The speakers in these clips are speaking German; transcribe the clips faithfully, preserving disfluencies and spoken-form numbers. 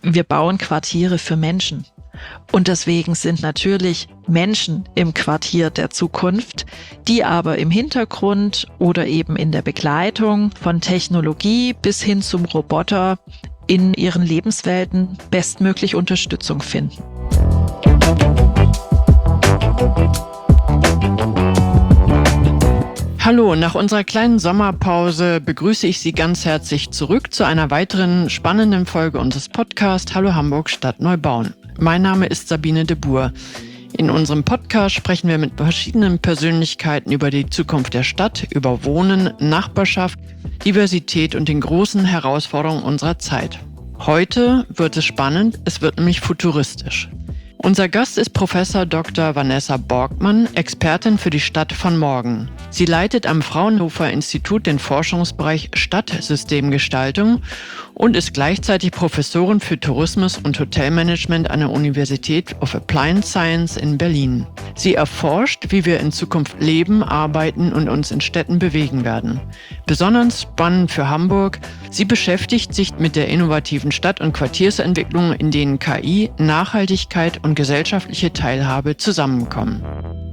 wir bauen Quartiere für Menschen. Und deswegen sind natürlich Menschen im Quartier der Zukunft, die aber im Hintergrund oder eben in der Begleitung von Technologie bis hin zum Roboter in ihren Lebenswelten bestmöglich Unterstützung finden. Hallo, nach unserer kleinen Sommerpause begrüße ich Sie ganz herzlich zurück zu einer weiteren spannenden Folge unseres Podcasts Hallo Hamburg Stadt Neubauen. Mein Name ist Sabine de Boer. In unserem Podcast sprechen wir mit verschiedenen Persönlichkeiten über die Zukunft der Stadt, über Wohnen, Nachbarschaft, Diversität und den großen Herausforderungen unserer Zeit. Heute wird es spannend, es wird nämlich futuristisch. Unser Gast ist Professor Doktor Vanessa Borgmann, Expertin für die Stadt von morgen. Sie leitet am Fraunhofer Institut den Forschungsbereich Stadtsystemgestaltung und ist gleichzeitig Professorin für Tourismus und Hotelmanagement an der University of Applied Science in Berlin. Sie erforscht, wie wir in Zukunft leben, arbeiten und uns in Städten bewegen werden. Besonders spannend für Hamburg, sie beschäftigt sich mit der innovativen Stadt- und Quartiersentwicklung, in denen K I, Nachhaltigkeit und gesellschaftliche Teilhabe zusammenkommen.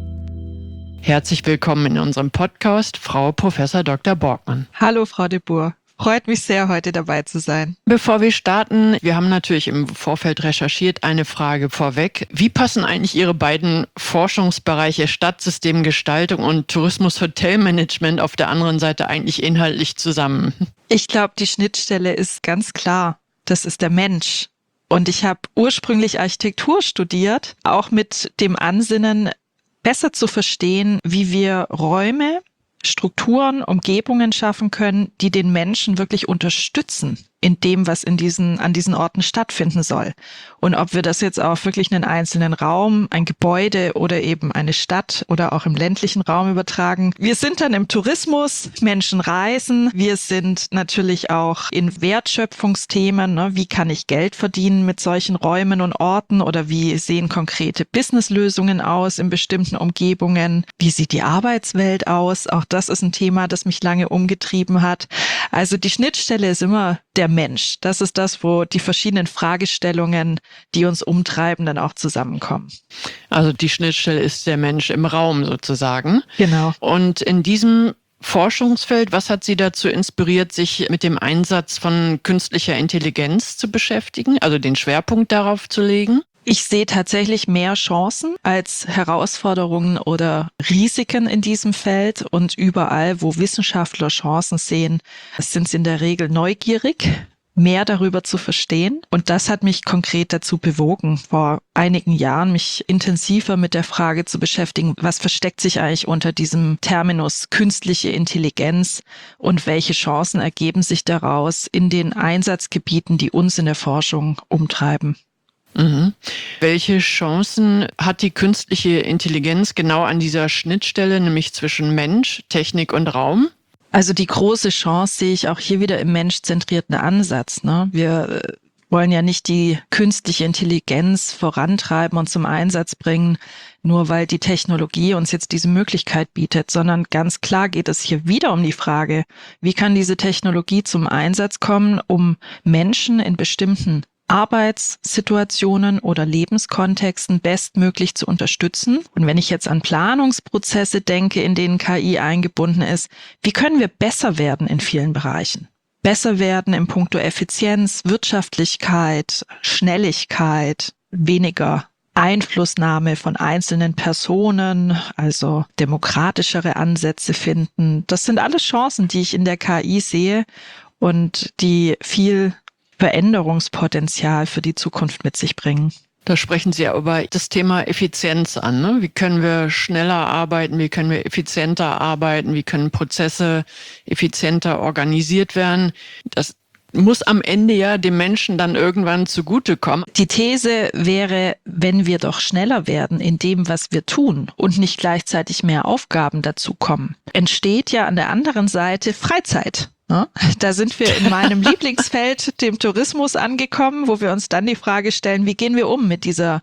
Herzlich willkommen in unserem Podcast, Frau Professor Doktor Borgmann. Hallo, Frau de Boer. Freut mich sehr, heute dabei zu sein. Bevor wir starten, wir haben natürlich im Vorfeld recherchiert, eine Frage vorweg. Wie passen eigentlich Ihre beiden Forschungsbereiche Stadtsystemgestaltung und Tourismus-Hotelmanagement auf der anderen Seite eigentlich inhaltlich zusammen? Ich glaube, die Schnittstelle ist ganz klar. Das ist der Mensch. Und ich habe ursprünglich Architektur studiert, auch mit dem Ansinnen, besser zu verstehen, wie wir Räume, Strukturen, Umgebungen schaffen können, die den Menschen wirklich unterstützen in dem, was in diesen, an diesen Orten stattfinden soll. Und ob wir das jetzt auf wirklich einen einzelnen Raum, ein Gebäude oder eben eine Stadt oder auch im ländlichen Raum übertragen. Wir sind dann im Tourismus, Menschen reisen. Wir sind natürlich auch in Wertschöpfungsthemen. Ne? Wie kann ich Geld verdienen mit solchen Räumen und Orten? Oder wie sehen konkrete Businesslösungen aus in bestimmten Umgebungen? Wie sieht die Arbeitswelt aus? Auch das ist ein Thema, das mich lange umgetrieben hat. Also die Schnittstelle ist immer der Mensch. Das ist das, wo die verschiedenen Fragestellungen, die uns umtreiben, dann auch zusammenkommen. Also die Schnittstelle ist der Mensch im Raum sozusagen. Genau. Und in diesem Forschungsfeld, was hat Sie dazu inspiriert, sich mit dem Einsatz von künstlicher Intelligenz zu beschäftigen, also den Schwerpunkt darauf zu legen? Ich sehe tatsächlich mehr Chancen als Herausforderungen oder Risiken in diesem Feld. Und überall, wo Wissenschaftler Chancen sehen, sind sie in der Regel neugierig, mehr darüber zu verstehen. Und das hat mich konkret dazu bewogen, vor einigen Jahren mich intensiver mit der Frage zu beschäftigen, was versteckt sich eigentlich unter diesem Terminus künstliche Intelligenz und welche Chancen ergeben sich daraus in den Einsatzgebieten, die uns in der Forschung umtreiben. Mhm. Welche Chancen hat die künstliche Intelligenz genau an dieser Schnittstelle, nämlich zwischen Mensch, Technik und Raum? Also die große Chance sehe ich auch hier wieder im menschzentrierten Ansatz. Ne? Wir wollen ja nicht die künstliche Intelligenz vorantreiben und zum Einsatz bringen, nur weil die Technologie uns jetzt diese Möglichkeit bietet, sondern ganz klar geht es hier wieder um die Frage, wie kann diese Technologie zum Einsatz kommen, um Menschen in bestimmten Arbeitssituationen oder Lebenskontexten bestmöglich zu unterstützen. Und wenn ich jetzt an Planungsprozesse denke, in denen K I eingebunden ist, wie können wir besser werden in vielen Bereichen? Besser werden im Punkto Effizienz, Wirtschaftlichkeit, Schnelligkeit, weniger Einflussnahme von einzelnen Personen, also demokratischere Ansätze finden. Das sind alles Chancen, die ich in der K I sehe und die viel Veränderungspotenzial für die Zukunft mit sich bringen. Da sprechen Sie ja über das Thema Effizienz an. Ne? Wie können wir schneller arbeiten? Wie können wir effizienter arbeiten? Wie können Prozesse effizienter organisiert werden? Das muss am Ende ja dem Menschen dann irgendwann zugutekommen. Die These wäre, wenn wir doch schneller werden in dem, was wir tun und nicht gleichzeitig mehr Aufgaben dazukommen, entsteht ja an der anderen Seite Freizeit. Da sind wir in meinem Lieblingsfeld, dem Tourismus, angekommen, wo wir uns dann die Frage stellen, wie gehen wir um mit dieser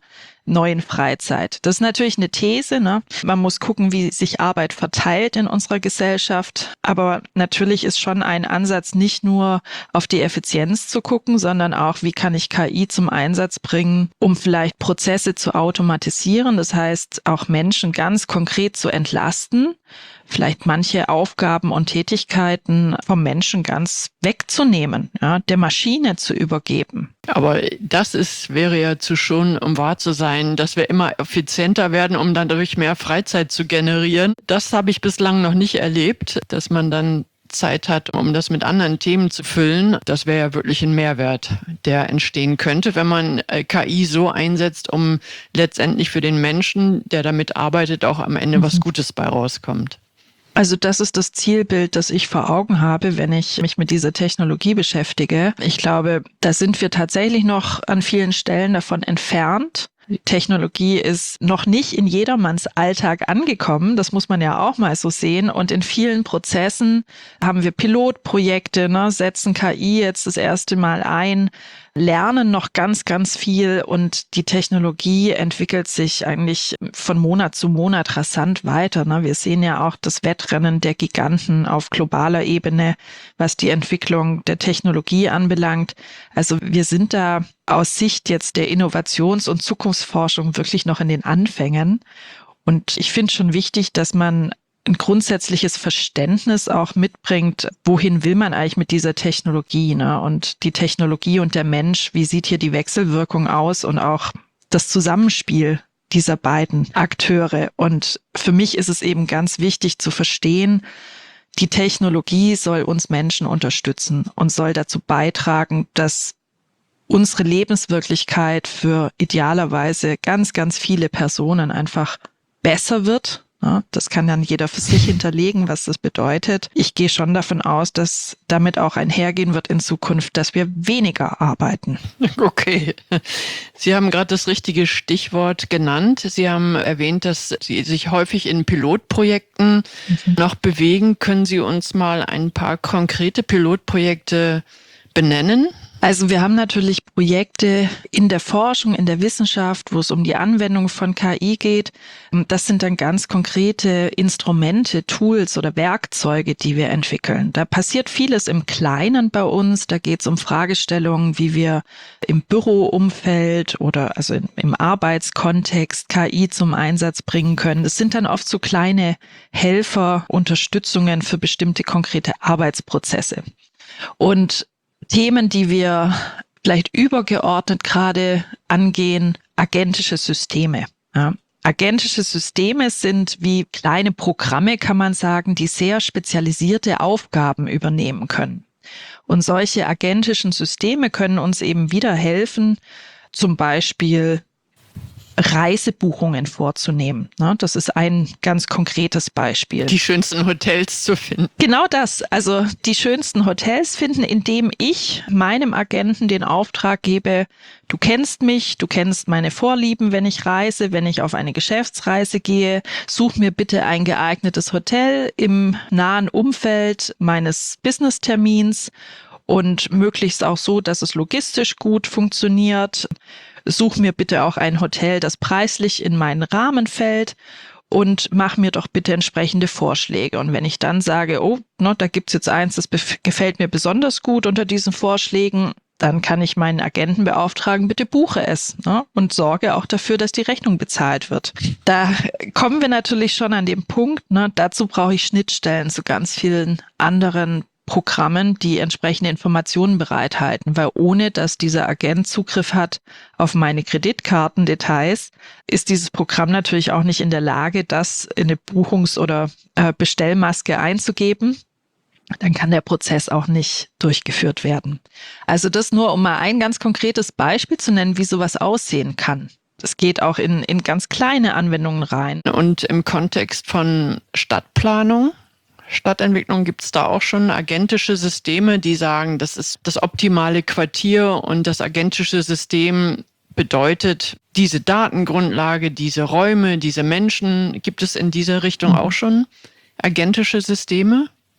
neuen Freizeit. Das ist natürlich eine These, ne? Man muss gucken, wie sich Arbeit verteilt in unserer Gesellschaft. Aber natürlich ist schon ein Ansatz, nicht nur auf die Effizienz zu gucken, sondern auch, wie kann ich K I zum Einsatz bringen, um vielleicht Prozesse zu automatisieren. Das heißt, auch Menschen ganz konkret zu entlasten, vielleicht manche Aufgaben und Tätigkeiten vom Menschen ganz wegzunehmen, ja, der Maschine zu übergeben. Aber das ist, wäre ja zu schon, um wahr zu sein, dass wir immer effizienter werden, um dann dadurch mehr Freizeit zu generieren. Das habe ich bislang noch nicht erlebt, dass man dann Zeit hat, um das mit anderen Themen zu füllen. Das wäre ja wirklich ein Mehrwert, der entstehen könnte, wenn man K I so einsetzt, um letztendlich für den Menschen, der damit arbeitet, auch am Ende mhm. was Gutes bei rauskommt. Also das ist das Zielbild, das ich vor Augen habe, wenn ich mich mit dieser Technologie beschäftige. Ich glaube, da sind wir tatsächlich noch an vielen Stellen davon entfernt. Die Technologie ist noch nicht in jedermanns Alltag angekommen. Das muss man ja auch mal so sehen. Und in vielen Prozessen haben wir Pilotprojekte, ne, setzen K I jetzt das erste Mal ein, lernen noch ganz, ganz viel und die Technologie entwickelt sich eigentlich von Monat zu Monat rasant weiter. Ne? Wir sehen ja auch das Wettrennen der Giganten auf globaler Ebene, was die Entwicklung der Technologie anbelangt. Also wir sind da aus Sicht jetzt der Innovations- und Zukunftsforschung wirklich noch in den Anfängen. Und ich finde schon wichtig, dass man ein grundsätzliches Verständnis auch mitbringt, wohin will man eigentlich mit dieser Technologie, ne? Und die Technologie und der Mensch, wie sieht hier die Wechselwirkung aus und auch das Zusammenspiel dieser beiden Akteure. Und für mich ist es eben ganz wichtig zu verstehen, die Technologie soll uns Menschen unterstützen und soll dazu beitragen, dass unsere Lebenswirklichkeit für idealerweise ganz, ganz viele Personen einfach besser wird. Ja, das kann dann jeder für sich hinterlegen, was das bedeutet. Ich gehe schon davon aus, dass damit auch einhergehen wird in Zukunft, dass wir weniger arbeiten. Okay. Sie haben gerade das richtige Stichwort genannt. Sie haben erwähnt, dass Sie sich häufig in Pilotprojekten mhm. noch bewegen. Können Sie uns mal ein paar konkrete Pilotprojekte benennen? Also wir haben natürlich Projekte in der Forschung, in der Wissenschaft, wo es um die Anwendung von K I geht. Das sind dann ganz konkrete Instrumente, Tools oder Werkzeuge, die wir entwickeln. Da passiert vieles im Kleinen bei uns. Da geht es um Fragestellungen, wie wir im Büroumfeld oder also im Arbeitskontext K I zum Einsatz bringen können. Das sind dann oft so kleine Helfer, Unterstützungen für bestimmte konkrete Arbeitsprozesse. Und Themen, die wir vielleicht übergeordnet gerade angehen, agentische Systeme. Ja. Agentische Systeme sind wie kleine Programme, kann man sagen, die sehr spezialisierte Aufgaben übernehmen können. Und solche agentischen Systeme können uns eben wieder helfen, zum Beispiel Reisebuchungen vorzunehmen. Das ist ein ganz konkretes Beispiel. Die schönsten Hotels zu finden. Genau das. Also die schönsten Hotels finden, indem ich meinem Agenten den Auftrag gebe, du kennst mich, du kennst meine Vorlieben, wenn ich reise, wenn ich auf eine Geschäftsreise gehe, such mir bitte ein geeignetes Hotel im nahen Umfeld meines Business-Termins und möglichst auch so, dass es logistisch gut funktioniert. Such mir bitte auch ein Hotel, das preislich in meinen Rahmen fällt und mach mir doch bitte entsprechende Vorschläge. Und wenn ich dann sage, oh, no, da gibt's jetzt eins, das bef- gefällt mir besonders gut unter diesen Vorschlägen, dann kann ich meinen Agenten beauftragen, bitte buche es, ne, und sorge auch dafür, dass die Rechnung bezahlt wird. Da kommen wir natürlich schon an den Punkt, ne, dazu brauche ich Schnittstellen zu ganz vielen anderen Programmen, die entsprechende Informationen bereithalten, weil ohne dass dieser Agent Zugriff hat auf meine Kreditkartendetails, ist dieses Programm natürlich auch nicht in der Lage, das in eine Buchungs- oder äh, Bestellmaske einzugeben. Dann kann der Prozess auch nicht durchgeführt werden. Also das nur, um mal ein ganz konkretes Beispiel zu nennen, wie sowas aussehen kann. Das geht auch in, in ganz kleine Anwendungen rein. Und im Kontext von Stadtplanung? Stadtentwicklung, gibt es da auch schon agentische Systeme, die sagen, das ist das optimale Quartier und das agentische System bedeutet diese Datengrundlage, diese Räume, diese Menschen. Gibt es in dieser Richtung auch schon agentische Systeme?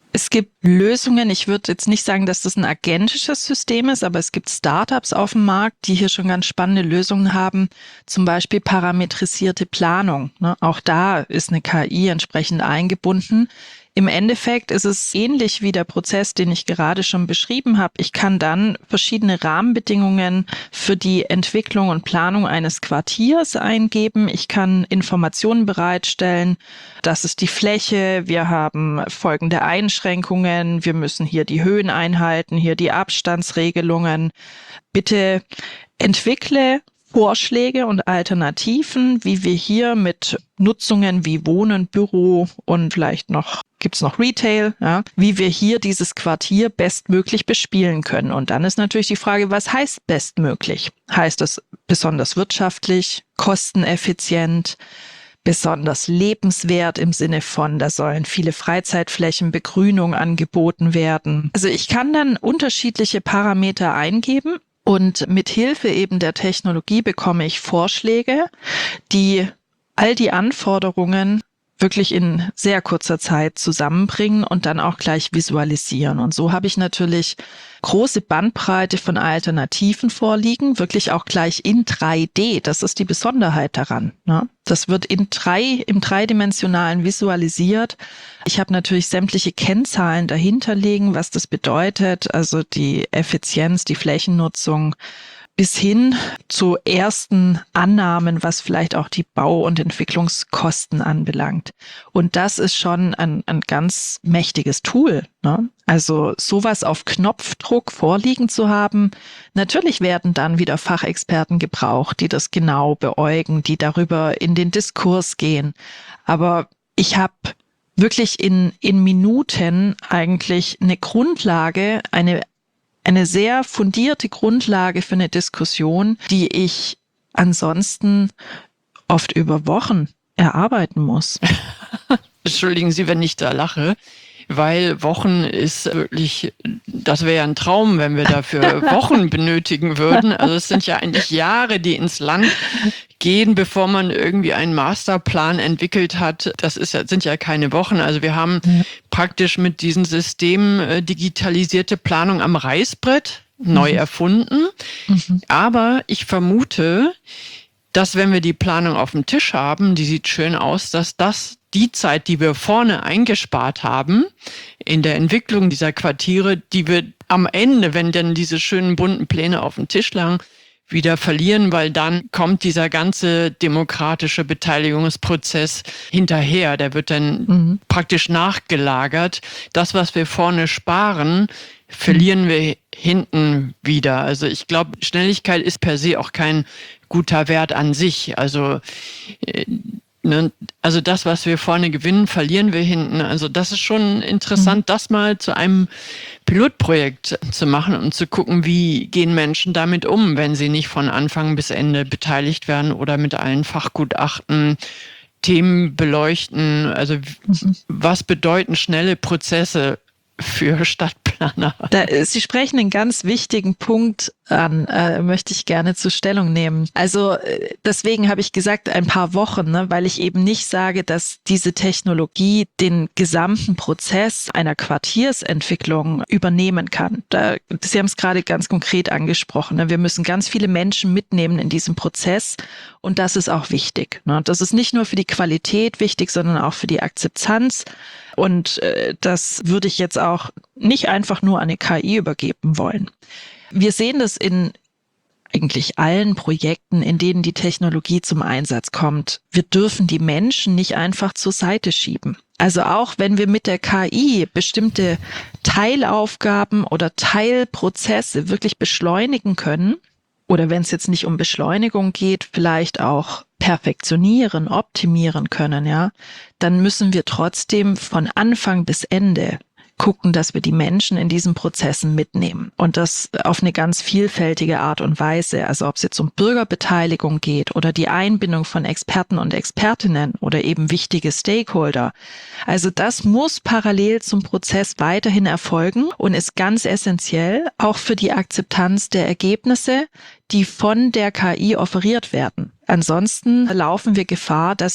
Es gibt Lösungen. Ich würde jetzt nicht sagen, dass das ein agentisches System ist, aber es gibt Startups auf dem Markt, die hier schon ganz spannende Lösungen haben. Zum Beispiel parametrisierte Planung. Ne? Auch da ist eine K I entsprechend eingebunden. Im Endeffekt ist es ähnlich wie der Prozess, den ich gerade schon beschrieben habe. Ich kann dann verschiedene Rahmenbedingungen für die Entwicklung und Planung eines Quartiers eingeben. Ich kann Informationen bereitstellen. Das ist die Fläche. Wir haben folgende Einschränkungen. Wir müssen hier die Höhen einhalten, hier die Abstandsregelungen. Bitte entwickle Vorschläge und Alternativen, wie wir hier mit Nutzungen wie Wohnen, Büro und vielleicht noch, gibt's noch Retail, ja, wie wir hier dieses Quartier bestmöglich bespielen können. Und dann ist natürlich die Frage, was heißt bestmöglich? Heißt es besonders wirtschaftlich, kosteneffizient, besonders lebenswert im Sinne von, da sollen viele Freizeitflächen, Begrünung angeboten werden. Also ich kann dann unterschiedliche Parameter eingeben. Und mit Hilfe eben der Technologie bekomme ich Vorschläge, die all die Anforderungen wirklich in sehr kurzer Zeit zusammenbringen und dann auch gleich visualisieren. Und so habe ich natürlich große Bandbreite von Alternativen vorliegen, wirklich auch gleich in drei D. Das ist die Besonderheit daran. Ne? Das wird in drei, im dreidimensionalen visualisiert. Ich habe natürlich sämtliche Kennzahlen dahinter liegen, was das bedeutet, also die Effizienz, die Flächennutzung, bis hin zu ersten Annahmen, was vielleicht auch die Bau- und Entwicklungskosten anbelangt. Und das ist schon ein, ein ganz mächtiges Tool, ne? Also sowas auf Knopfdruck vorliegen zu haben. Natürlich werden dann wieder Fachexperten gebraucht, die das genau beäugen, die darüber in den Diskurs gehen. Aber ich habe wirklich in, in Minuten eigentlich eine Grundlage, eine Eine sehr fundierte Grundlage für eine Diskussion, die ich ansonsten oft über Wochen erarbeiten muss. Entschuldigen Sie, wenn ich da lache, weil Wochen ist wirklich, das wäre ja ein Traum, wenn wir dafür Wochen benötigen würden. Also es sind ja eigentlich Jahre, die ins Land gehen, bevor man irgendwie einen Masterplan entwickelt hat. Das ist ja, sind ja keine Wochen. Also wir haben ja. praktisch mit diesem System äh, digitalisierte Planung am Reißbrett mhm. neu erfunden. Mhm. Aber ich vermute, dass wenn wir die Planung auf dem Tisch haben, die sieht schön aus, dass das die Zeit, die wir vorne eingespart haben in der Entwicklung dieser Quartiere, die wir am Ende, wenn dann diese schönen bunten Pläne auf dem Tisch lagen, wieder verlieren, weil dann kommt dieser ganze demokratische Beteiligungsprozess hinterher. Der wird dann mhm. praktisch nachgelagert. Das, was wir vorne sparen, verlieren mhm. wir hinten wieder. Also ich glaube, Schnelligkeit ist per se auch kein guter Wert an sich. Also äh, Ne, also das, was wir vorne gewinnen, verlieren wir hinten. Also das ist schon interessant, mhm. das mal zu einem Pilotprojekt zu machen und zu gucken, wie gehen Menschen damit um, wenn sie nicht von Anfang bis Ende beteiligt werden oder mit allen Fachgutachten Themen beleuchten. Also mhm. was bedeuten schnelle Prozesse für Stadtplaner? Da, Sie sprechen einen ganz wichtigen Punkt an, äh, möchte ich gerne zur Stellung nehmen. Also äh, deswegen habe ich gesagt, ein paar Wochen, ne, weil ich eben nicht sage, dass diese Technologie den gesamten Prozess einer Quartiersentwicklung übernehmen kann. Da, Sie haben es gerade ganz konkret angesprochen. Ne? Wir müssen ganz viele Menschen mitnehmen in diesem Prozess und das ist auch wichtig. Ne? Das ist nicht nur für die Qualität wichtig, sondern auch für die Akzeptanz. Und äh, das würde ich jetzt auch nicht einfach nur an eine K I übergeben wollen. Wir sehen das in eigentlich allen Projekten, in denen die Technologie zum Einsatz kommt. Wir dürfen die Menschen nicht einfach zur Seite schieben. Also auch wenn wir mit der K I bestimmte Teilaufgaben oder Teilprozesse wirklich beschleunigen können, oder wenn es jetzt nicht um Beschleunigung geht, vielleicht auch perfektionieren, optimieren können, ja, dann müssen wir trotzdem von Anfang bis Ende gucken, dass wir die Menschen in diesen Prozessen mitnehmen und das auf eine ganz vielfältige Art und Weise. Also ob es jetzt um Bürgerbeteiligung geht oder die Einbindung von Experten und Expertinnen oder eben wichtige Stakeholder. Also das muss parallel zum Prozess weiterhin erfolgen und ist ganz essentiell auch für die Akzeptanz der Ergebnisse, die von der K I offeriert werden. Ansonsten laufen wir Gefahr, dass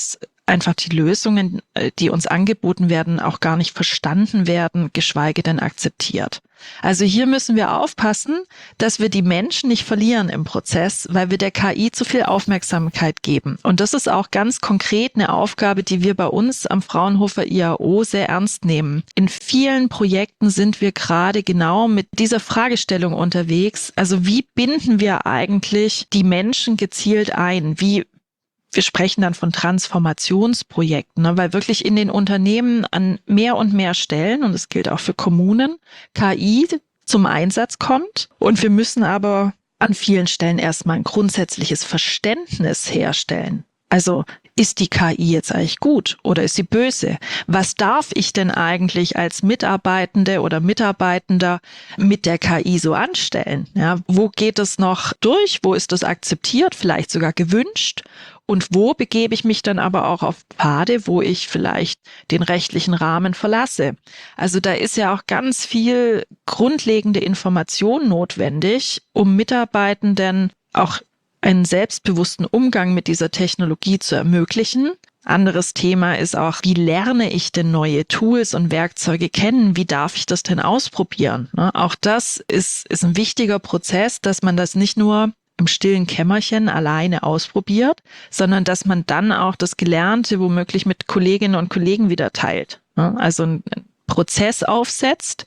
einfach die Lösungen, die uns angeboten werden, auch gar nicht verstanden werden, geschweige denn akzeptiert. Also hier müssen wir aufpassen, dass wir die Menschen nicht verlieren im Prozess, weil wir der K I zu viel Aufmerksamkeit geben. Und das ist auch ganz konkret eine Aufgabe, die wir bei uns am Fraunhofer I A O sehr ernst nehmen. In vielen Projekten sind wir gerade genau mit dieser Fragestellung unterwegs. Also wie binden wir eigentlich die Menschen gezielt ein? Wie Wir sprechen dann von Transformationsprojekten, ne, weil wirklich in den Unternehmen an mehr und mehr Stellen, und das gilt auch für Kommunen, K I zum Einsatz kommt. Und wir müssen aber an vielen Stellen erstmal ein grundsätzliches Verständnis herstellen. Also ist die K I jetzt eigentlich gut oder ist sie böse? Was darf ich denn eigentlich als Mitarbeitende oder Mitarbeitender mit der K I so anstellen? Ja, wo geht es noch durch? Wo ist das akzeptiert? Vielleicht sogar gewünscht? Und wo begebe ich mich dann aber auch auf Pfade, wo ich vielleicht den rechtlichen Rahmen verlasse? Also da ist ja auch ganz viel grundlegende Information notwendig, um Mitarbeitenden auch einen selbstbewussten Umgang mit dieser Technologie zu ermöglichen. Anderes Thema ist auch, wie lerne ich denn neue Tools und Werkzeuge kennen? Wie darf ich das denn ausprobieren? Ne? Auch das ist, ist ein wichtiger Prozess, dass man das nicht nur im stillen Kämmerchen alleine ausprobiert, sondern dass man dann auch das Gelernte womöglich mit Kolleginnen und Kollegen wieder teilt. Ne? Also einen Prozess aufsetzt,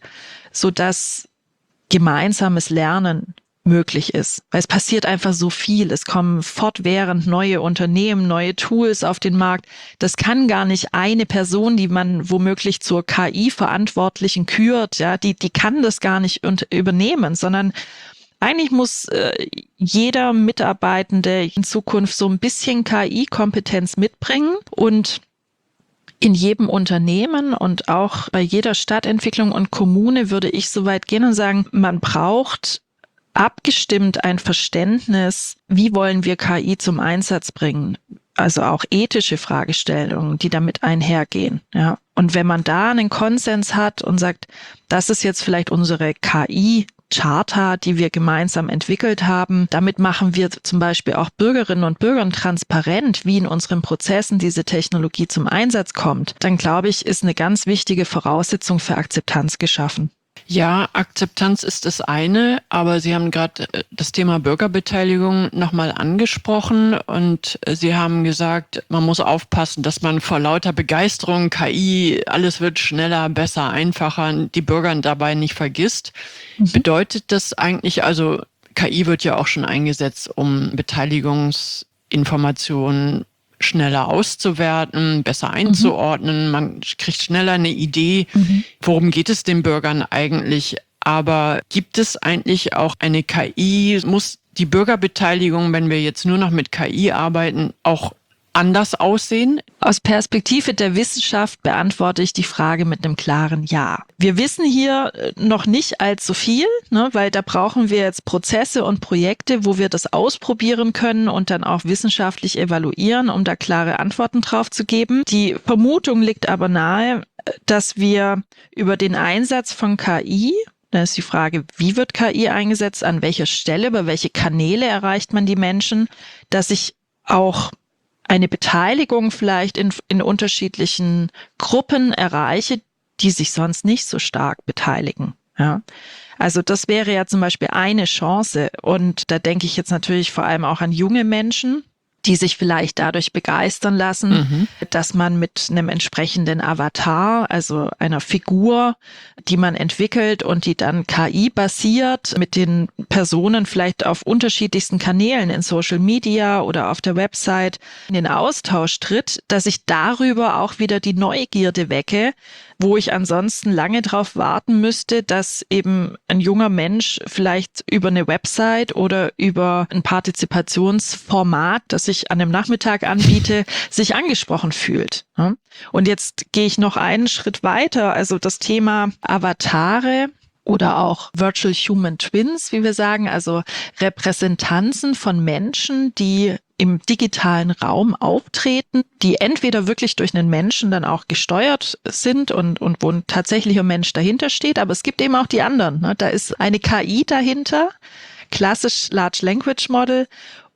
sodass gemeinsames Lernen möglich ist. Weil es passiert einfach so viel. Es kommen fortwährend neue Unternehmen, neue Tools auf den Markt. Das kann gar nicht eine Person, die man womöglich zur K I-Verantwortlichen kürt, ja, die, die kann das gar nicht übernehmen, sondern eigentlich muss äh, jeder Mitarbeitende in Zukunft so ein bisschen K I-Kompetenz mitbringen und in jedem Unternehmen und auch bei jeder Stadtentwicklung und Kommune würde ich so weit gehen und sagen, man braucht abgestimmt ein Verständnis, wie wollen wir K I zum Einsatz bringen? Also auch ethische Fragestellungen, die damit einhergehen. Ja. Und wenn man da einen Konsens hat und sagt, das ist jetzt vielleicht unsere K I-Charta, die wir gemeinsam entwickelt haben. Damit machen wir zum Beispiel auch Bürgerinnen und Bürgern transparent, wie in unseren Prozessen diese Technologie zum Einsatz kommt. Dann glaube ich, ist eine ganz wichtige Voraussetzung für Akzeptanz geschaffen. Ja, Akzeptanz ist das eine, aber Sie haben gerade das Thema Bürgerbeteiligung nochmal angesprochen und Sie haben gesagt, man muss aufpassen, dass man vor lauter Begeisterung, K I, alles wird schneller, besser, einfacher, die Bürger dabei nicht vergisst. Mhm. Bedeutet das eigentlich, also K I wird ja auch schon eingesetzt, um Beteiligungsinformationen schneller auszuwerten, besser einzuordnen. Mhm. Man kriegt schneller eine Idee, mhm. worum geht es den Bürgern eigentlich. Aber gibt es eigentlich auch eine K I? Muss die Bürgerbeteiligung, wenn wir jetzt nur noch mit K I arbeiten, auch anders aussehen? Aus Perspektive der Wissenschaft beantworte ich die Frage mit einem klaren Ja. Wir wissen hier noch nicht allzu viel, ne, weil da brauchen wir jetzt Prozesse und Projekte, wo wir das ausprobieren können und dann auch wissenschaftlich evaluieren, um da klare Antworten drauf zu geben. Die Vermutung liegt aber nahe, dass wir über den Einsatz von K I, da ist die Frage, wie wird K I eingesetzt, an welcher Stelle, über welche Kanäle erreicht man die Menschen, dass ich auch eine Beteiligung vielleicht in, in unterschiedlichen Gruppen erreiche, die sich sonst nicht so stark beteiligen. Ja. Also das wäre ja zum Beispiel eine Chance. Und da denke ich jetzt natürlich vor allem auch an junge Menschen, die sich vielleicht dadurch begeistern lassen, mhm. dass man mit einem entsprechenden Avatar, also einer Figur, die man entwickelt und die dann K I-basiert mit den Personen vielleicht auf unterschiedlichsten Kanälen in Social Media oder auf der Website in den Austausch tritt, dass ich darüber auch wieder die Neugierde wecke, wo ich ansonsten lange drauf warten müsste, dass eben ein junger Mensch vielleicht über eine Website oder über ein Partizipationsformat, das ich an einem Nachmittag anbiete, sich angesprochen fühlt. Und jetzt gehe ich noch einen Schritt weiter. Also das Thema Avatare oder auch Virtual Human Twins, wie wir sagen, also Repräsentanzen von Menschen, die im digitalen Raum auftreten, die entweder wirklich durch einen Menschen dann auch gesteuert sind und, und wo ein tatsächlicher Mensch dahinter steht, aber es gibt eben auch die anderen. Ne? Da ist eine K I dahinter, klassisch Large Language Model,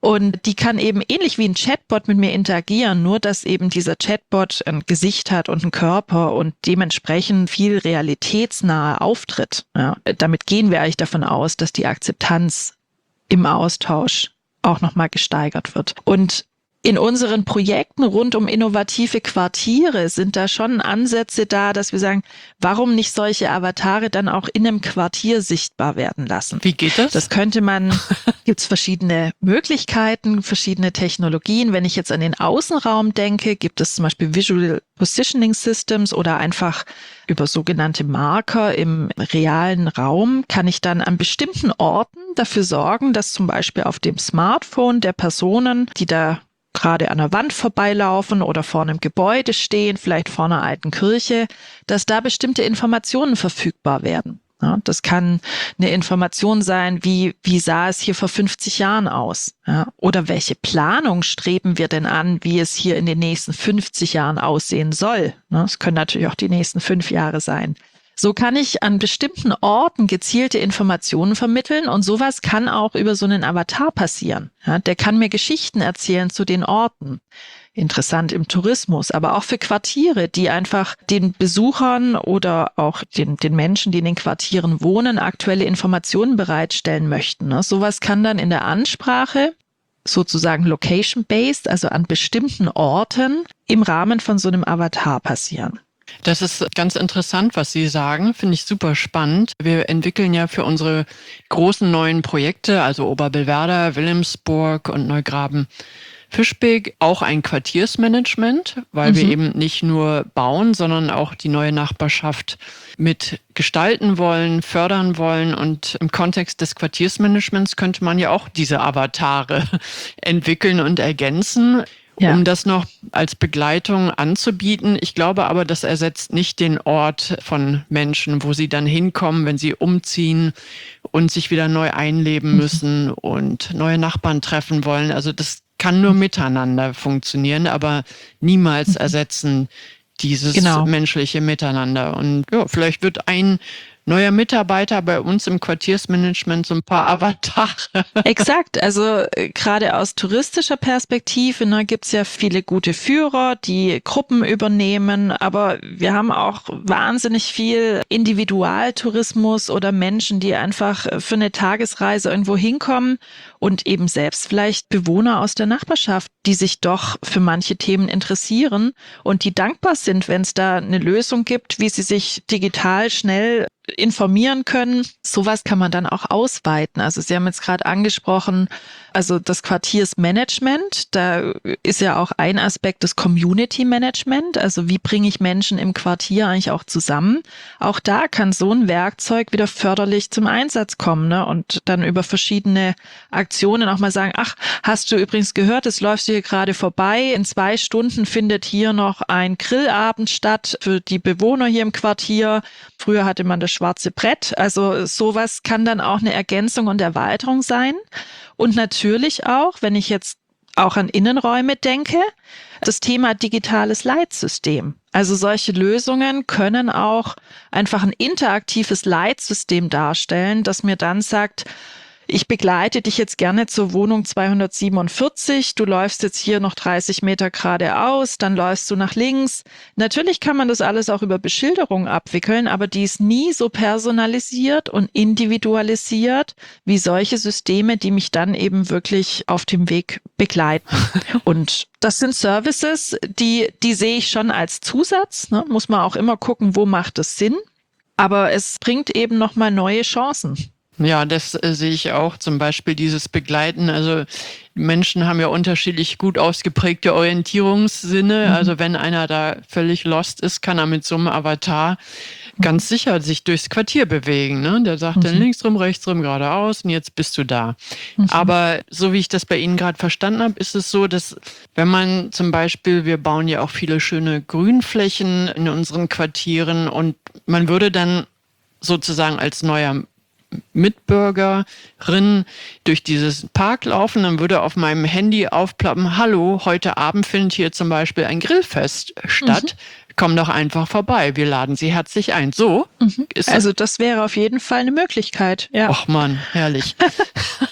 Und die kann eben ähnlich wie ein Chatbot mit mir interagieren, nur dass eben dieser Chatbot ein Gesicht hat und einen Körper und dementsprechend viel realitätsnahe auftritt. Ja, damit gehen wir eigentlich davon aus, dass die Akzeptanz im Austausch auch nochmal gesteigert wird. Und in unseren Projekten rund um innovative Quartiere sind da schon Ansätze da, dass wir sagen, warum nicht solche Avatare dann auch in einem Quartier sichtbar werden lassen? Wie geht das? Das könnte man, gibt es verschiedene Möglichkeiten, verschiedene Technologien. Wenn ich jetzt an den Außenraum denke, gibt es zum Beispiel Visual Positioning Systems oder einfach über sogenannte Marker im realen Raum kann ich dann an bestimmten Orten dafür sorgen, dass zum Beispiel auf dem Smartphone der Personen, die da gerade an der Wand vorbeilaufen oder vor einem Gebäude stehen, vielleicht vor einer alten Kirche, dass da bestimmte Informationen verfügbar werden. Ja, das kann eine Information sein, wie, wie sah es hier vor fünfzig Jahren aus? Ja, oder welche Planung streben wir denn an, wie es hier in den nächsten fünfzig Jahren aussehen soll? Es können natürlich auch die nächsten fünf Jahre sein. So kann ich an bestimmten Orten gezielte Informationen vermitteln und sowas kann auch über so einen Avatar passieren. Ja, der kann mir Geschichten erzählen zu den Orten. Interessant im Tourismus, aber auch für Quartiere, die einfach den Besuchern oder auch den, den Menschen, die in den Quartieren wohnen, aktuelle Informationen bereitstellen möchten. Ne? Sowas kann dann in der Ansprache sozusagen location-based, also an bestimmten Orten im Rahmen von so einem Avatar passieren. Das ist ganz interessant, was Sie sagen. Finde ich super spannend. Wir entwickeln ja für unsere großen neuen Projekte, also Oberbillwerder, Wilhelmsburg und Neugraben-Fischbeg, auch ein Quartiersmanagement, weil mhm. wir eben nicht nur bauen, sondern auch die neue Nachbarschaft mit gestalten wollen, fördern wollen. Und im Kontext des Quartiersmanagements könnte man ja auch diese Avatare entwickeln und ergänzen. Ja. Um das noch als Begleitung anzubieten. Ich glaube aber, das ersetzt nicht den Ort von Menschen, wo sie dann hinkommen, wenn sie umziehen und sich wieder neu einleben müssen mhm. und neue Nachbarn treffen wollen. Also das kann nur miteinander funktionieren, aber niemals mhm. ersetzen dieses genau. menschliche Miteinander. Und ja, vielleicht wird ein neuer Mitarbeiter bei uns im Quartiersmanagement so ein paar Avatare. Exakt, also äh, gerade aus touristischer Perspektive ne, gibt es ja viele gute Führer, die Gruppen übernehmen, aber wir haben auch wahnsinnig viel Individualtourismus oder Menschen, die einfach für eine Tagesreise irgendwo hinkommen und eben selbst vielleicht Bewohner aus der Nachbarschaft, die sich doch für manche Themen interessieren und die dankbar sind, wenn es da eine Lösung gibt, wie sie sich digital schnell informieren können. Sowas kann man dann auch ausweiten. Also Sie haben jetzt gerade angesprochen, also das Quartiersmanagement, da ist ja auch ein Aspekt des Community Management. Also wie bringe ich Menschen im Quartier eigentlich auch zusammen? Auch da kann so ein Werkzeug wieder förderlich zum Einsatz kommen, ne? Und dann über verschiedene Aktionen auch mal sagen, ach, hast du übrigens gehört, es läufst du hier gerade vorbei. In zwei Stunden findet hier noch ein Grillabend statt für die Bewohner hier im Quartier. Früher hatte man das schwarze Brett. Also sowas kann dann auch eine Ergänzung und Erweiterung sein. Und natürlich auch, wenn ich jetzt auch an Innenräume denke, das Thema digitales Leitsystem. Also solche Lösungen können auch einfach ein interaktives Leitsystem darstellen, das mir dann sagt, ich begleite dich jetzt gerne zur Wohnung zweihundertsiebenundvierzig. Du läufst jetzt hier noch dreißig Meter geradeaus, dann läufst du nach links. Natürlich kann man das alles auch über Beschilderung abwickeln, aber die ist nie so personalisiert und individualisiert wie solche Systeme, die mich dann eben wirklich auf dem Weg begleiten. Und das sind Services, die, die sehe ich schon als Zusatz. Ne? Muss man auch immer gucken, wo macht es Sinn. Aber es bringt eben nochmal neue Chancen. Ja, das äh, sehe ich auch, zum Beispiel dieses Begleiten. Also Menschen haben ja unterschiedlich gut ausgeprägte Orientierungssinne. Mhm. Also wenn einer da völlig lost ist, kann er mit so einem Avatar mhm. ganz sicher sich durchs Quartier bewegen. Ne? Der sagt mhm. dann links rum, rechts rum, geradeaus und jetzt bist du da. Mhm. Aber so wie ich das bei Ihnen gerade verstanden habe, ist es so, dass wenn man zum Beispiel, wir bauen ja auch viele schöne Grünflächen in unseren Quartieren und man würde dann sozusagen als neuer Mitbürgerin durch dieses Park laufen, dann würde auf meinem Handy aufploppen, hallo, heute Abend findet hier zum Beispiel ein Grillfest statt. Mhm. Komm doch einfach vorbei, wir laden Sie herzlich ein. So mhm. ist Also das wäre auf jeden Fall eine Möglichkeit. Ja. Och Mann, herrlich.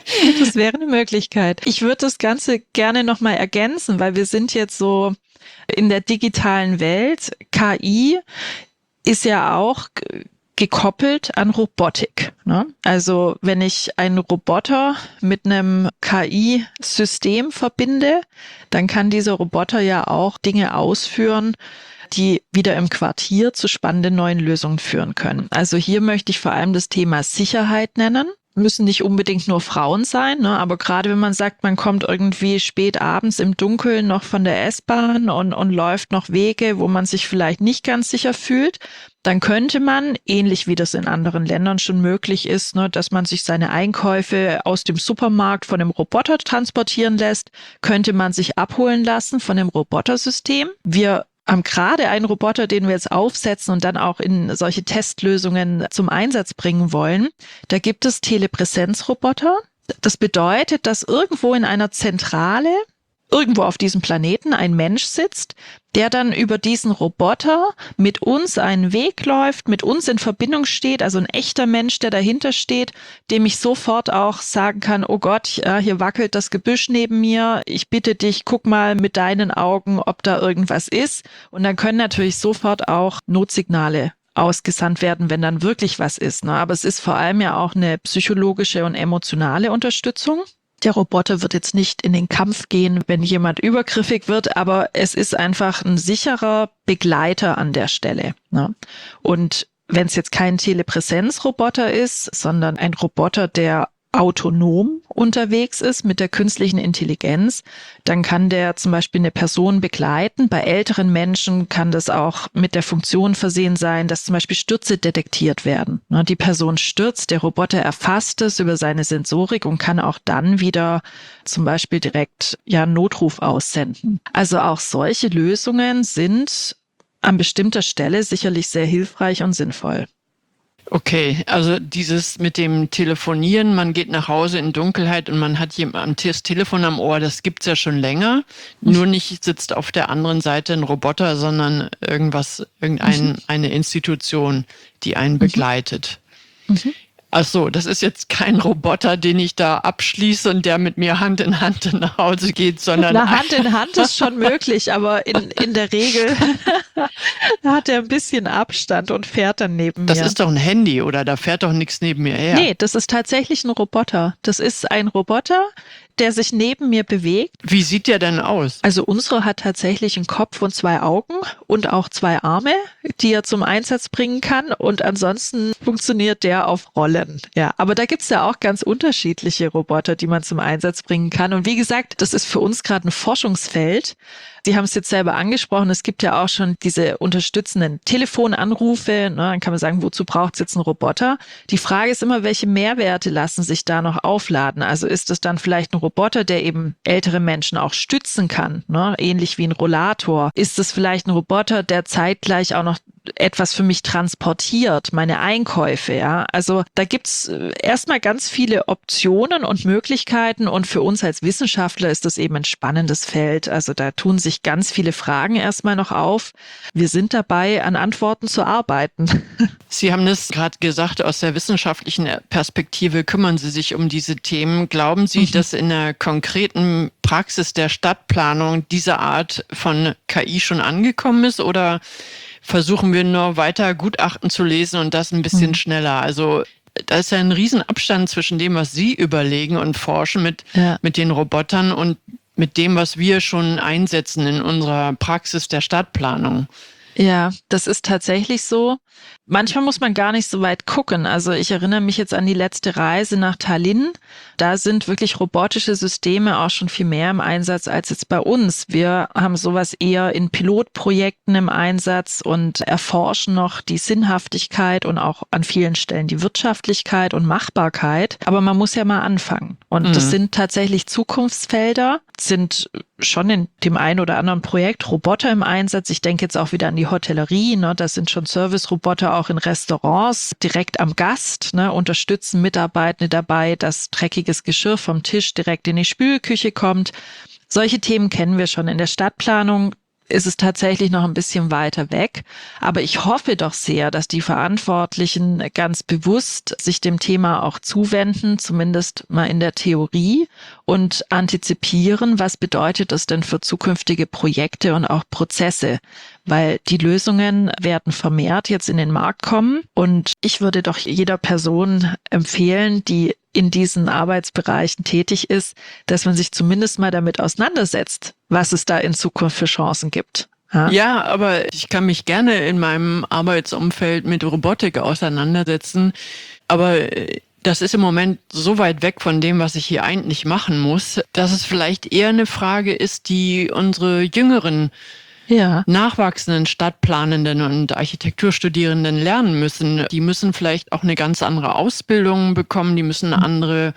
Das wäre eine Möglichkeit. Ich würde das Ganze gerne nochmal ergänzen, weil wir sind jetzt so in der digitalen Welt. K I ist ja auch gekoppelt an Robotik, ne? Also wenn ich einen Roboter mit einem K I-System verbinde, dann kann dieser Roboter ja auch Dinge ausführen, die wieder im Quartier zu spannenden neuen Lösungen führen können. Also hier möchte ich vor allem das Thema Sicherheit nennen. Müssen nicht unbedingt nur Frauen sein, ne? Aber gerade wenn man sagt, man kommt irgendwie spät abends im Dunkeln noch von der S-Bahn und, und läuft noch Wege, wo man sich vielleicht nicht ganz sicher fühlt, dann könnte man, ähnlich wie das in anderen Ländern schon möglich ist, ne, dass man sich seine Einkäufe aus dem Supermarkt von einem Roboter transportieren lässt, könnte man sich abholen lassen von dem Robotersystem. Wir haben gerade einen Roboter, den wir jetzt aufsetzen und dann auch in solche Testlösungen zum Einsatz bringen wollen. Da gibt es Telepräsenzroboter. Das bedeutet, dass irgendwo in einer Zentrale, irgendwo auf diesem Planeten ein Mensch sitzt, der dann über diesen Roboter mit uns einen Weg läuft, mit uns in Verbindung steht, also ein echter Mensch, der dahinter steht, dem ich sofort auch sagen kann, oh Gott, ja, hier wackelt das Gebüsch neben mir, ich bitte dich, guck mal mit deinen Augen, ob da irgendwas ist. Und dann können natürlich sofort auch Notsignale ausgesandt werden, wenn dann wirklich was ist, ne? Aber es ist vor allem ja auch eine psychologische und emotionale Unterstützung. Der Roboter wird jetzt nicht in den Kampf gehen, wenn jemand übergriffig wird, aber es ist einfach ein sicherer Begleiter an der Stelle, ne? Und wenn es jetzt kein Telepräsenzroboter ist, sondern ein Roboter, der autonom unterwegs ist mit der künstlichen Intelligenz, dann kann der zum Beispiel eine Person begleiten. Bei älteren Menschen kann das auch mit der Funktion versehen sein, dass zum Beispiel Stürze detektiert werden. Die Person stürzt, der Roboter erfasst es über seine Sensorik und kann auch dann wieder zum Beispiel direkt ja einen Notruf aussenden. Also auch solche Lösungen sind an bestimmter Stelle sicherlich sehr hilfreich und sinnvoll. Okay, also dieses mit dem Telefonieren, man geht nach Hause in Dunkelheit und man hat jemand das Telefon am Ohr, das gibt's ja schon länger. Nur nicht sitzt auf der anderen Seite ein Roboter, sondern irgendwas, irgendeine eine Institution, die einen begleitet. Mhm. Ach so, das ist jetzt kein Roboter, den ich da abschließe und der mit mir Hand in Hand nach Hause geht, sondern... Na, Hand in Hand ist schon möglich, aber in, in der Regel hat er ein bisschen Abstand und fährt dann neben das mir. Das ist doch ein Handy, oder? Da fährt doch nichts neben mir her. Nee, das ist tatsächlich ein Roboter. Das ist ein Roboter, der sich neben mir bewegt. Wie sieht der denn aus? Also unsere hat tatsächlich einen Kopf und zwei Augen und auch zwei Arme, die er zum Einsatz bringen kann. Und ansonsten funktioniert der auf Rollen. Ja, aber da gibt's ja auch ganz unterschiedliche Roboter, die man zum Einsatz bringen kann. Und wie gesagt, das ist für uns gerade ein Forschungsfeld. Sie haben es jetzt selber angesprochen, es gibt ja auch schon diese unterstützenden Telefonanrufe, ne? Dann kann man sagen, wozu braucht es jetzt einen Roboter? Die Frage ist immer, welche Mehrwerte lassen sich da noch aufladen? Also ist es dann vielleicht ein Roboter, der eben ältere Menschen auch stützen kann, ne? Ähnlich wie ein Rollator? Ist es vielleicht ein Roboter, der zeitgleich auch noch etwas für mich transportiert, meine Einkäufe, ja? Also da gibt's erstmal ganz viele Optionen und Möglichkeiten und für uns als Wissenschaftler ist das eben ein spannendes Feld. Also da tun sich ganz viele Fragen erstmal noch auf. Wir sind dabei, an Antworten zu arbeiten. Sie haben das gerade gesagt, aus der wissenschaftlichen Perspektive kümmern Sie sich um diese Themen. Glauben Sie, mhm. dass in der konkreten Praxis der Stadtplanung diese Art von K I schon angekommen ist, oder versuchen wir nur weiter Gutachten zu lesen und das ein bisschen mhm. schneller? Also da ist ja ein Riesenabstand zwischen dem, was Sie überlegen und forschen mit, ja. mit den Robotern und mit dem, was wir schon einsetzen in unserer Praxis der Stadtplanung. Ja, das ist tatsächlich so. Manchmal muss man gar nicht so weit gucken. Also ich erinnere mich jetzt an die letzte Reise nach Tallinn. Da sind wirklich robotische Systeme auch schon viel mehr im Einsatz als jetzt bei uns. Wir haben sowas eher in Pilotprojekten im Einsatz und erforschen noch die Sinnhaftigkeit und auch an vielen Stellen die Wirtschaftlichkeit und Machbarkeit. Aber man muss ja mal anfangen. Und mhm. das sind tatsächlich Zukunftsfelder, sind schon in dem einen oder anderen Projekt Roboter im Einsatz. Ich denke jetzt auch wieder an die Hotellerie, ne? Das sind schon Service-Roboter auch in Restaurants, direkt am Gast, ne? Unterstützen Mitarbeitende dabei, dass dreckiges Geschirr vom Tisch direkt in die Spülküche kommt. Solche Themen kennen wir schon in der Stadtplanung. ist es tatsächlich noch ein bisschen weiter weg. Aber ich hoffe doch sehr, dass die Verantwortlichen ganz bewusst sich dem Thema auch zuwenden, zumindest mal in der Theorie, und antizipieren, was bedeutet das denn für zukünftige Projekte und auch Prozesse. Weil die Lösungen werden vermehrt jetzt in den Markt kommen. Und ich würde doch jeder Person empfehlen, die in diesen Arbeitsbereichen tätig ist, dass man sich zumindest mal damit auseinandersetzt, was es da in Zukunft für Chancen gibt. Ja? Ja, aber ich kann mich gerne in meinem Arbeitsumfeld mit Robotik auseinandersetzen. Aber das ist im Moment so weit weg von dem, was ich hier eigentlich machen muss, dass es vielleicht eher eine Frage ist, die unsere jüngeren Ja. nachwachsenden Stadtplanenden und Architekturstudierenden lernen müssen. Die müssen vielleicht auch eine ganz andere Ausbildung bekommen, die müssen andere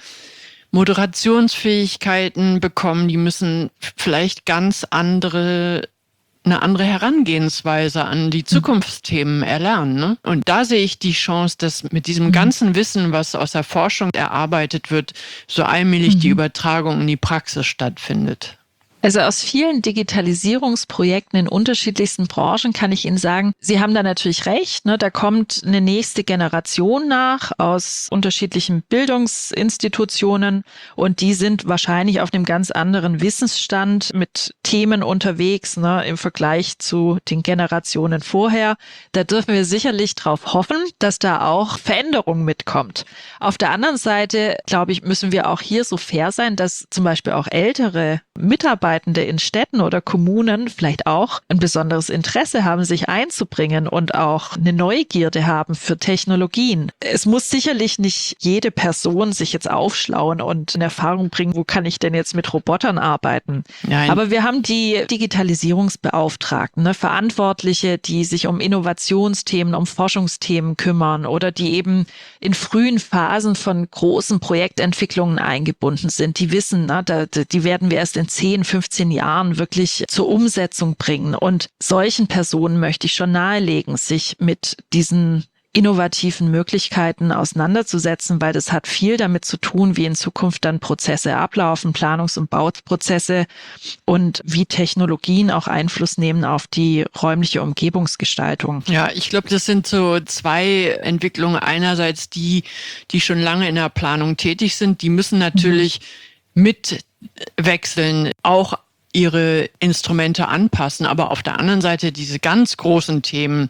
Moderationsfähigkeiten bekommen, die müssen vielleicht ganz andere, eine andere Herangehensweise an die Zukunftsthemen erlernen. Ne? Und da sehe ich die Chance, dass mit diesem ganzen Wissen, was aus der Forschung erarbeitet wird, so allmählich mhm. die Übertragung in die Praxis stattfindet. Also aus vielen Digitalisierungsprojekten in unterschiedlichsten Branchen kann ich Ihnen sagen, Sie haben da natürlich recht, ne? Da kommt eine nächste Generation nach aus unterschiedlichen Bildungsinstitutionen und die sind wahrscheinlich auf einem ganz anderen Wissensstand mit Themen unterwegs, ne? Im Vergleich zu den Generationen vorher. Da dürfen wir sicherlich drauf hoffen, dass da auch Veränderung mitkommt. Auf der anderen Seite, glaube ich, müssen wir auch hier so fair sein, dass zum Beispiel auch ältere Mitarbeiter in Städten oder Kommunen vielleicht auch ein besonderes Interesse haben, sich einzubringen und auch eine Neugierde haben für Technologien. Es muss sicherlich nicht jede Person sich jetzt aufschlauen und in Erfahrung bringen, wo kann ich denn jetzt mit Robotern arbeiten. Nein. Aber wir haben die Digitalisierungsbeauftragten, ne, Verantwortliche, die sich um Innovationsthemen, um Forschungsthemen kümmern oder die eben in frühen Phasen von großen Projektentwicklungen eingebunden sind. Die wissen, ne, da, die werden wir erst in zehn, fünfzehn Jahren wirklich zur Umsetzung bringen. Und solchen Personen möchte ich schon nahelegen, sich mit diesen innovativen Möglichkeiten auseinanderzusetzen, weil das hat viel damit zu tun, wie in Zukunft dann Prozesse ablaufen, Planungs- und Bauprozesse und wie Technologien auch Einfluss nehmen auf die räumliche Umgebungsgestaltung. Ja, ich glaube, das sind so zwei Entwicklungen. Einerseits die, die schon lange in der Planung tätig sind, die müssen natürlich mhm. mit wechseln, auch ihre Instrumente anpassen. Aber auf der anderen Seite diese ganz großen Themen,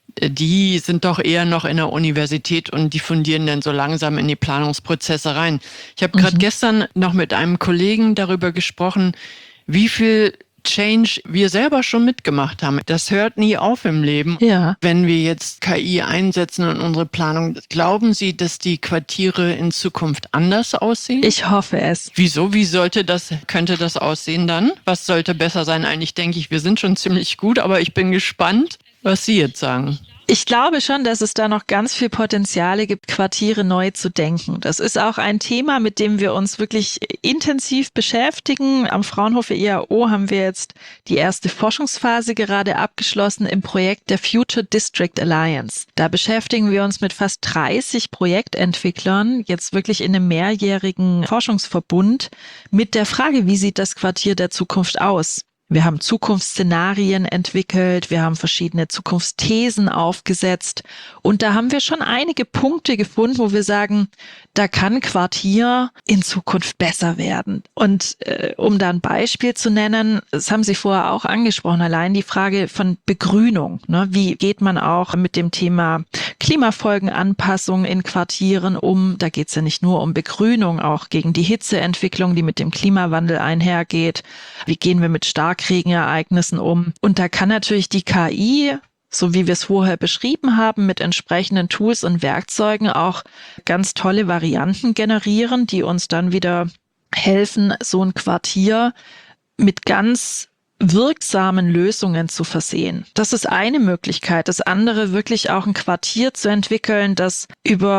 die sind doch eher noch in der Universität und diffundieren dann so langsam in die Planungsprozesse rein. Ich habe gerade mhm. gestern noch mit einem Kollegen darüber gesprochen, wie viel Change wir selber schon mitgemacht haben. Das hört nie auf im Leben. Ja. Wenn wir jetzt K I einsetzen in unsere Planung, glauben Sie, dass die Quartiere in Zukunft anders aussehen? Ich hoffe es. Wieso? Wie sollte das, könnte das aussehen dann? Was sollte besser sein? Eigentlich denke ich, wir sind schon ziemlich gut, aber ich bin gespannt, was Sie jetzt sagen. Ich glaube schon, dass es da noch ganz viel Potenziale gibt, Quartiere neu zu denken. Das ist auch ein Thema, mit dem wir uns wirklich intensiv beschäftigen. Am Fraunhofer I A O haben wir jetzt die erste Forschungsphase gerade abgeschlossen im Projekt der Future District Alliance. Da beschäftigen wir uns mit fast dreißig Projektentwicklern, jetzt wirklich in einem mehrjährigen Forschungsverbund, mit der Frage, wie sieht das Quartier der Zukunft aus? Wir haben Zukunftsszenarien entwickelt, wir haben verschiedene Zukunftsthesen aufgesetzt und da haben wir schon einige Punkte gefunden, wo wir sagen, da kann Quartier in Zukunft besser werden. Und äh, um da ein Beispiel zu nennen, das haben Sie vorher auch angesprochen, allein die Frage von Begrünung. Ne? Wie geht man auch mit dem Thema Klimafolgenanpassung in Quartieren um? Da geht es ja nicht nur um Begrünung, auch gegen die Hitzeentwicklung, die mit dem Klimawandel einhergeht. Wie gehen wir mit Starkregenereignissen um? Und da kann natürlich die K I, so wie wir es vorher beschrieben haben, mit entsprechenden Tools und Werkzeugen auch ganz tolle Varianten generieren, die uns dann wieder helfen, so ein Quartier mit ganz wirksamen Lösungen zu versehen. Das ist eine Möglichkeit. Das andere, wirklich auch ein Quartier zu entwickeln, das über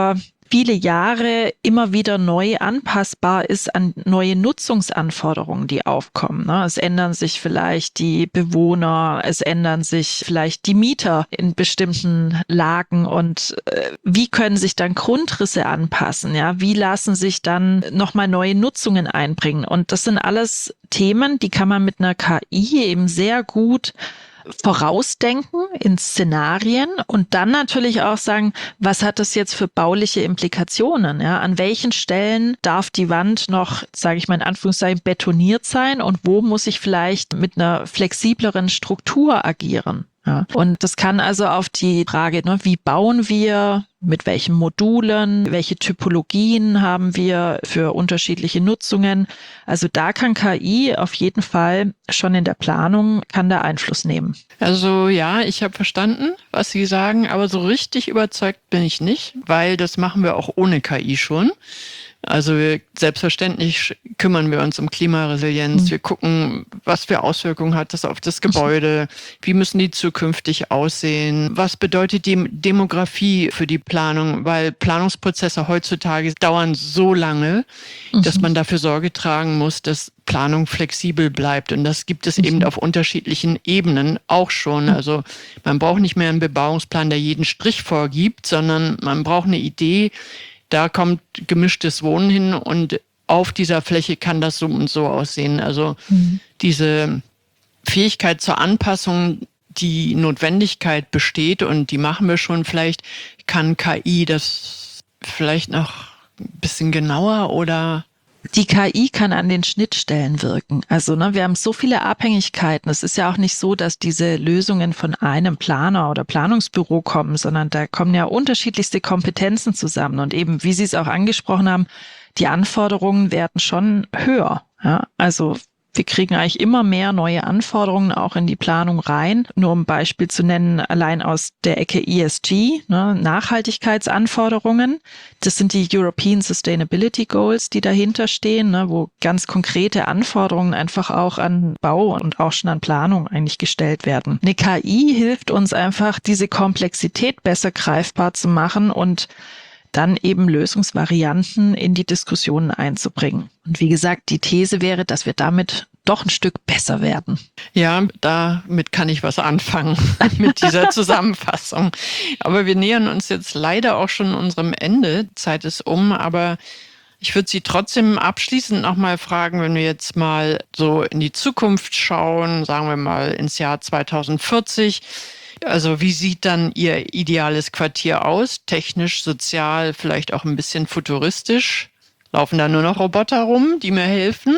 viele Jahre immer wieder neu anpassbar ist an neue Nutzungsanforderungen, die aufkommen. Ne? Es ändern sich vielleicht die Bewohner, es ändern sich vielleicht die Mieter in bestimmten Lagen und äh, wie können sich dann Grundrisse anpassen? Ja? Wie lassen sich dann nochmal neue Nutzungen einbringen? Und das sind alles Themen, die kann man mit einer K I eben sehr gut vorausdenken in Szenarien und dann natürlich auch sagen, was hat das jetzt für bauliche Implikationen? Ja? An welchen Stellen darf die Wand noch, sage ich mal in Anführungszeichen, betoniert sein und wo muss ich vielleicht mit einer flexibleren Struktur agieren? Ja. Und das kann also auf die Frage, ne, wie bauen wir, mit welchen Modulen, welche Typologien haben wir für unterschiedliche Nutzungen. Also da kann K I auf jeden Fall schon in der Planung, kann da Einfluss nehmen. Also ja, ich habe verstanden, was Sie sagen, aber so richtig überzeugt bin ich nicht, weil das machen wir auch ohne K I schon. Also wir, selbstverständlich kümmern wir uns um Klimaresilienz. Mhm. Wir gucken, was für Auswirkungen hat das auf das Gebäude, wie müssen die zukünftig aussehen, was bedeutet die Demografie für die Planung, weil Planungsprozesse heutzutage dauern so lange, mhm. dass man dafür Sorge tragen muss, dass Planung flexibel bleibt. Und das gibt es mhm. eben auf unterschiedlichen Ebenen auch schon. Also man braucht nicht mehr einen Bebauungsplan, der jeden Strich vorgibt, sondern man braucht eine Idee. Da kommt gemischtes Wohnen hin und auf dieser Fläche kann das so und so aussehen. Also mhm. diese Fähigkeit zur Anpassung, die Notwendigkeit besteht und die machen wir schon. Vielleicht kann K I das vielleicht noch ein bisschen genauer oder... Die K I kann an den Schnittstellen wirken. Also ne, wir haben so viele Abhängigkeiten. Es ist ja auch nicht so, dass diese Lösungen von einem Planer oder Planungsbüro kommen, sondern da kommen ja unterschiedlichste Kompetenzen zusammen. Und eben, wie Sie es auch angesprochen haben, die Anforderungen werden schon höher. Ja? Also wir kriegen eigentlich immer mehr neue Anforderungen auch in die Planung rein. Nur um ein Beispiel zu nennen, allein aus der Ecke E S G, ne, Nachhaltigkeitsanforderungen. Das sind die European Sustainability Goals, die dahinter stehen, ne, wo ganz konkrete Anforderungen einfach auch an Bau und auch schon an Planung eigentlich gestellt werden. Eine K I hilft uns einfach, diese Komplexität besser greifbar zu machen und dann eben Lösungsvarianten in die Diskussionen einzubringen. Und wie gesagt, die These wäre, dass wir damit doch ein Stück besser werden. Ja, damit kann ich was anfangen, mit dieser Zusammenfassung. Aber wir nähern uns jetzt leider auch schon unserem Ende. Zeit ist um, aber ich würde Sie trotzdem abschließend nochmal fragen, wenn wir jetzt mal so in die Zukunft schauen, sagen wir mal ins Jahr zweitausendvierzig, also wie sieht dann Ihr ideales Quartier aus? Technisch, sozial, vielleicht auch ein bisschen futuristisch? Laufen da nur noch Roboter rum, die mir helfen?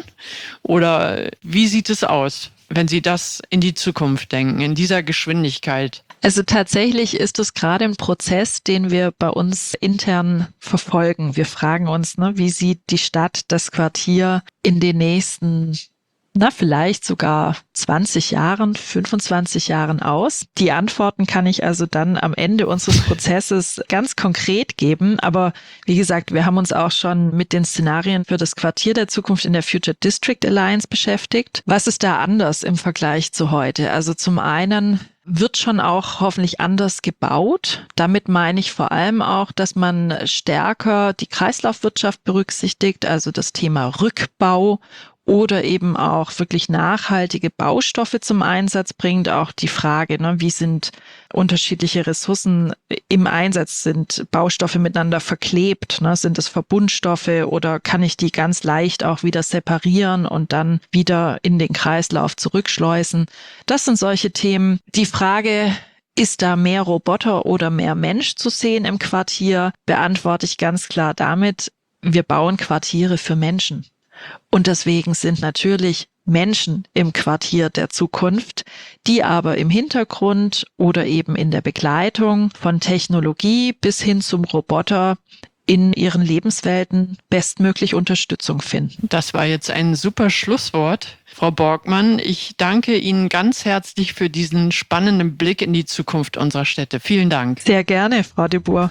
Oder wie sieht es aus, wenn Sie das in die Zukunft denken, in dieser Geschwindigkeit? Also tatsächlich ist es gerade ein Prozess, den wir bei uns intern verfolgen. Wir fragen uns, ne, wie sieht die Stadt, das Quartier in den nächsten na, vielleicht sogar zwanzig Jahren, fünfundzwanzig Jahren aus. Die Antworten kann ich also dann am Ende unseres Prozesses ganz konkret geben. Aber wie gesagt, wir haben uns auch schon mit den Szenarien für das Quartier der Zukunft in der Future District Alliance beschäftigt. Was ist da anders im Vergleich zu heute? Also zum einen wird schon auch hoffentlich anders gebaut. Damit meine ich vor allem auch, dass man stärker die Kreislaufwirtschaft berücksichtigt, also das Thema Rückbau oder eben auch wirklich nachhaltige Baustoffe zum Einsatz bringt. Auch die Frage, ne, wie sind unterschiedliche Ressourcen im Einsatz? Sind Baustoffe miteinander verklebt? Ne? Sind es Verbundstoffe oder kann ich die ganz leicht auch wieder separieren und dann wieder in den Kreislauf zurückschleusen? Das sind solche Themen. Die Frage, ist da mehr Roboter oder mehr Mensch zu sehen im Quartier? Beantworte ich ganz klar damit, wir bauen Quartiere für Menschen. Und deswegen sind natürlich Menschen im Quartier der Zukunft, die aber im Hintergrund oder eben in der Begleitung von Technologie bis hin zum Roboter in ihren Lebenswelten bestmöglich Unterstützung finden. Das war jetzt ein super Schlusswort, Frau Borgmann. Ich danke Ihnen ganz herzlich für diesen spannenden Blick in die Zukunft unserer Städte. Vielen Dank. Sehr gerne, Frau de Boer.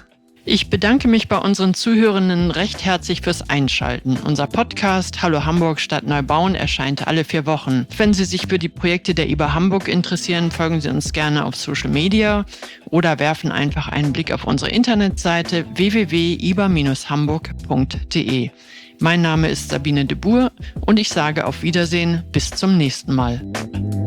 Ich bedanke mich bei unseren Zuhörenden recht herzlich fürs Einschalten. Unser Podcast Hallo Hamburg Stadt Neubauen erscheint alle vier Wochen. Wenn Sie sich für die Projekte der I B A Hamburg interessieren, folgen Sie uns gerne auf Social Media oder werfen einfach einen Blick auf unsere Internetseite w w w punkt i b a dash hamburg punkt d e. Mein Name ist Sabine de Boer und ich sage auf Wiedersehen, bis zum nächsten Mal.